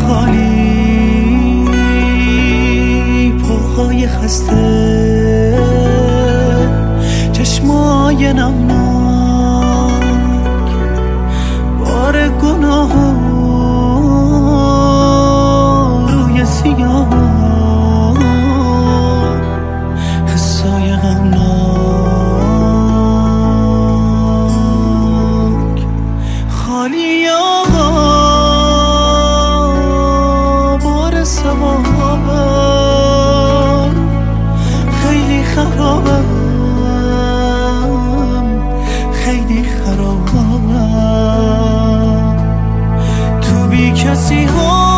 خالی، پاهای خسته، چشمای نمناک، بار گناه روی سیاه، حسای غمناک. خالی آقا، بار سوابم، خیلی خرابم، خیلی خرابم. تو بی کسی ها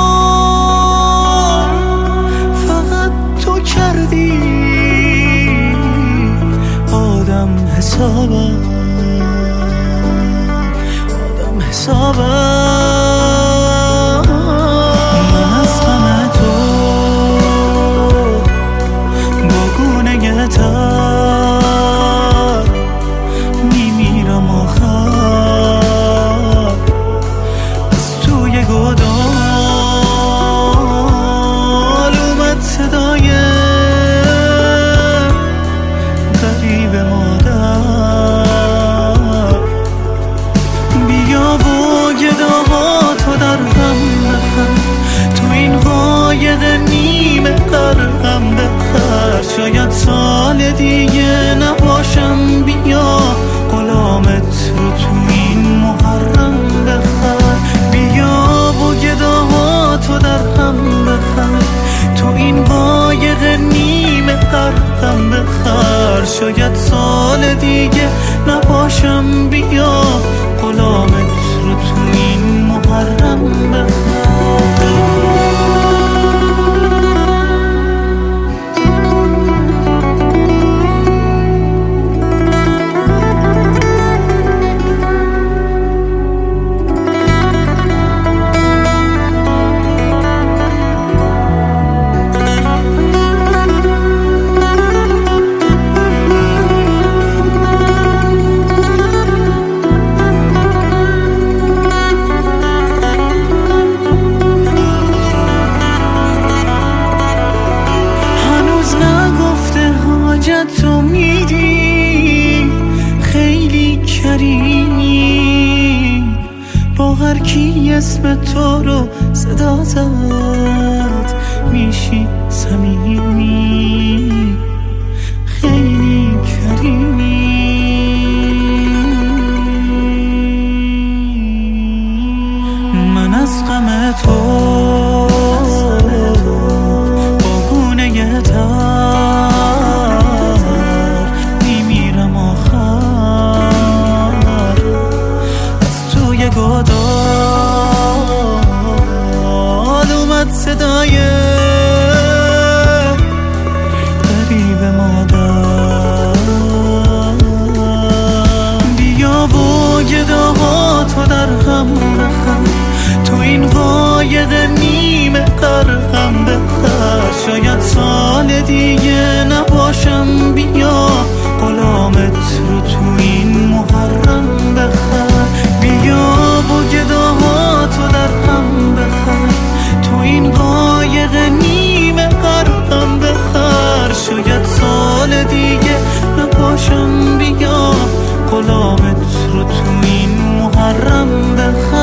فقط تو کردی آدم حسابم، آدم حسابم. من از غم تو با گونه تر میمیرم آخر، از توی گودال اومد صدای غریب مادر. بیا و گداهاتو در غم بخر، تو این قایق نیمه غرقم بخر. شاید سال دیگه نباشم، بیا غلامت رو تو این محرم بخر. بیا و گداهاتو در غم بخر، تو این قایق نیمه غرقم بخر. شاید سال دیگه نباشم، بیا غلامت رو تو این محرم بخر. تو میدی خیلی کریمی، با هر کی اسم تو رو صدا زد میشی صمیمی، خیلی کریمی. من از غم تو با گونه تر گودال اومد صدای غریب مادر. بیا و گداهاتو در غم بخر، تو این قایق نیمه غرقم بخر. شاید سال دیگه نباشم، بیا غلامت رو تو این محرم بخر. بیا و گداهاتو در غم بخر، تو این قایق نیمه غرقم بخر. شاید سال دیگه نباشم، بیا غلامت رو تو این محرم بخر.